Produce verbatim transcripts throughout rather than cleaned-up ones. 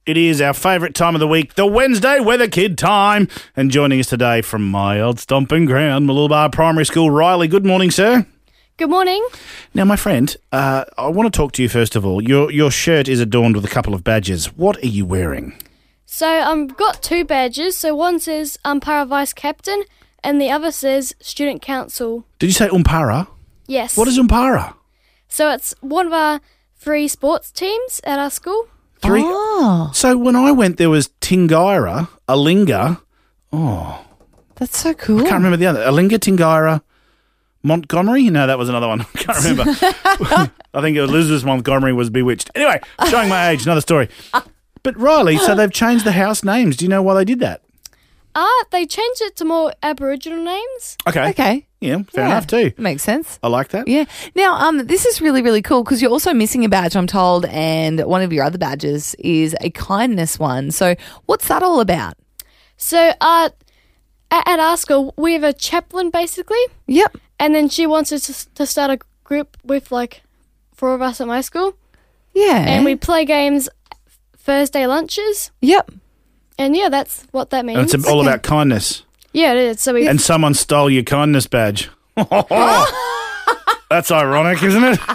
It is our favourite time of the week, the Wednesday Weather Kid time. And joining us today from my old stomping ground, Mooloolaba Primary School, Riley. Good morning, sir. Good morning. Now, my friend, uh, I want to talk to you first of all. Your your shirt is adorned with a couple of badges. What are you wearing? So I've um, got two badges. So one says Umpara Vice Captain and the other says Student Council. Did you say Umpara? Yes. What is Umpara? So it's one of our three sports teams at our school. Three. Oh. So when I went, there was Tingaira, Alinga. Oh. That's so cool. I can't remember the other. Alinga, Tingaira, Montgomery? No, that was another one. I can't remember. I think it was Elizabeth Montgomery was bewitched. Anyway, showing my age, another story. But Riley, so they've changed the house names. Do you know why they did that? Ah, uh, they changed it to more Aboriginal names. Okay. Okay. Yeah, fair Yeah. enough too. Makes sense. I like that. Yeah. Now, um, this is really, really cool because you're also missing a badge, I'm told, and one of your other badges is a kindness one. So what's that all about? So uh, at, at our school, we have a chaplain basically, Yep. and then she wants us to, to start a group with like four of us at my school, Yeah. and we play games Thursday lunches, Yep. and yeah, that's what that means. And it's all Okay. about kindness. Yeah, it is. So we And someone stole your kindness badge. That's ironic, isn't it?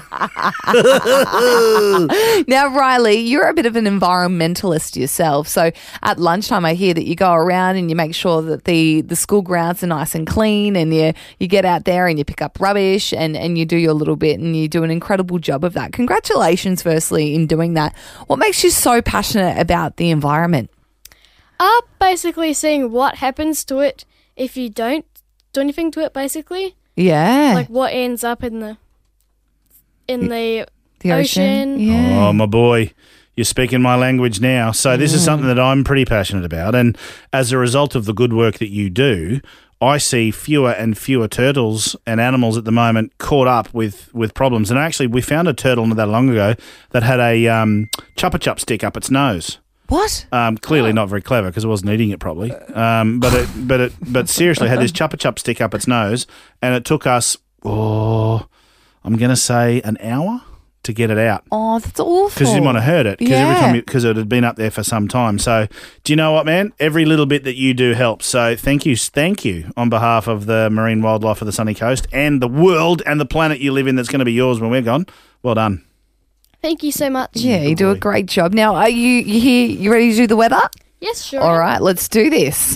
Now, Riley, you're a bit of an environmentalist yourself. So at lunchtime, I hear that you go around and you make sure that the, the school grounds are nice and clean, and you, you get out there and you pick up rubbish and, and you do your little bit, and you do an incredible job of that. Congratulations, firstly, in doing that. What makes you so passionate about the environment? are basically seeing what happens to it if you don't do anything to it, basically. Yeah. Like what ends up in the in the, the ocean. ocean. Yeah. Oh, my boy. You're speaking my language now. So this is something that I'm pretty passionate about. And as a result of the good work that you do, I see fewer and fewer turtles and animals at the moment caught up with, with problems. And actually, we found a turtle not that long ago that had a um, Chupa Chup stick up its nose. What? Um, clearly not very clever because it wasn't eating it properly. Um, but it, but it, but seriously, had this Chupa Chup stick up its nose, and it took us, oh, I'm going to say an hour to get it out. Oh, that's awful. Because you might have heard it. Because Yeah. every time, because it had been up there for some time. So, do you know what, man? Every little bit that you do helps. So, thank you, thank you on behalf of the marine wildlife of the Sunny Coast and the world and the planet you live in. That's going to be yours when we're gone. Well done. Thank you so much. Yeah, you do a great job. Now, are you, you here? You ready to do the weather? Yes, sure. All right, let's do this.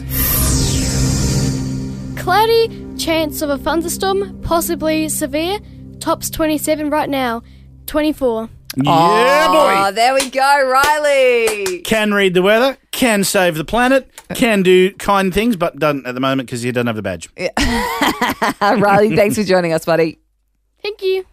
Cloudy, chance of a thunderstorm, possibly severe. Tops twenty-seven right now. twenty-four. Yeah, Oh, boy. there we go, Riley. Can read the weather, can save the planet, can do kind things, but doesn't at the moment because you don't have the badge. Riley, thanks for joining us, buddy. Thank you.